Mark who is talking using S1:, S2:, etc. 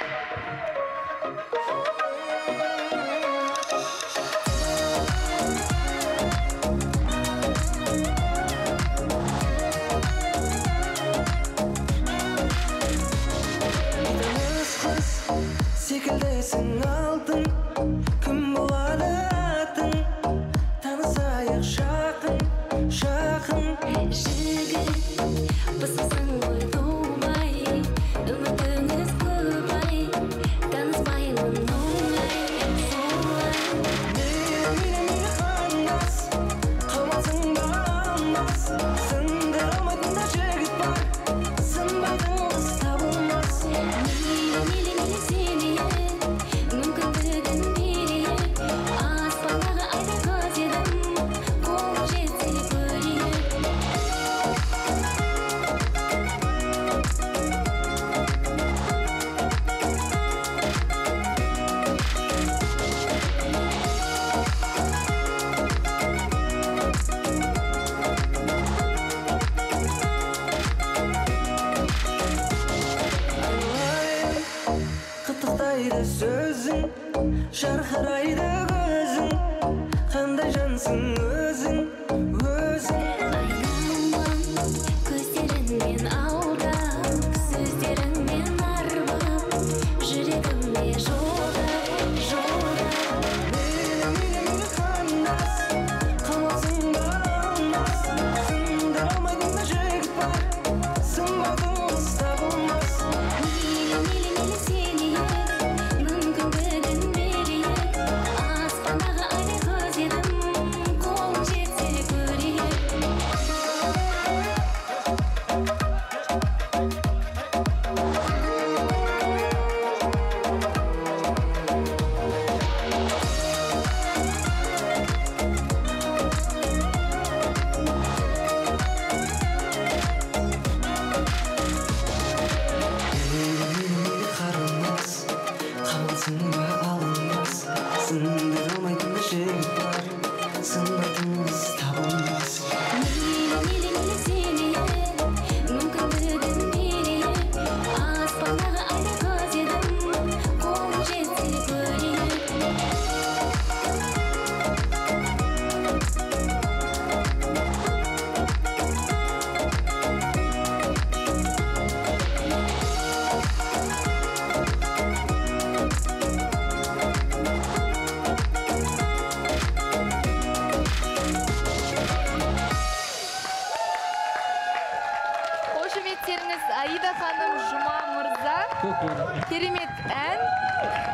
S1: Секілдейсің алтын, кім болады атың, танысайық жақын, жақын.
S2: Жігіт, босқасың ғой думай, үмітіңіз көп ай, таныспаймын оңай, солай.
S1: Мейлі қандас, қалмасың бағалмас, сындыра алмайтын да жігіт бар, сынбайтын қыз табылмас.
S2: Мейлі сені мүмкіндігін берейік, аспандағы айдай көз едім, қол жетсе көрейік.
S1: Қытықтайды сөзің, жарқырайды көзің, қандай жансың өзің, өзің.
S2: Айналам көздеріңмен алдап, сөздеріңмен арбап, жүрегіме жолдап, жолдап.
S1: Мейлі қандас, қалмасың бағалмас, сындыра алмайтын да жігіт бар, сынбайтын қыз табылмас.
S2: Мейлі сені мүмкіндігін берейік, аспандағы айдай көз едім, қол жетсе көрейік.
S1: Мейлі қарындас, қалмасың ба алынбас, сындыра алмайтын да жігіт бар, сынбайтын қыз табылмас.
S2: Мейлі сені мүмкіндігін берейік, аспандағы айдай көз едім, қол жетсе көрейік.
S3: Қошеметтеріңіз Аида ханым, Жұма мырза. Керемет ән.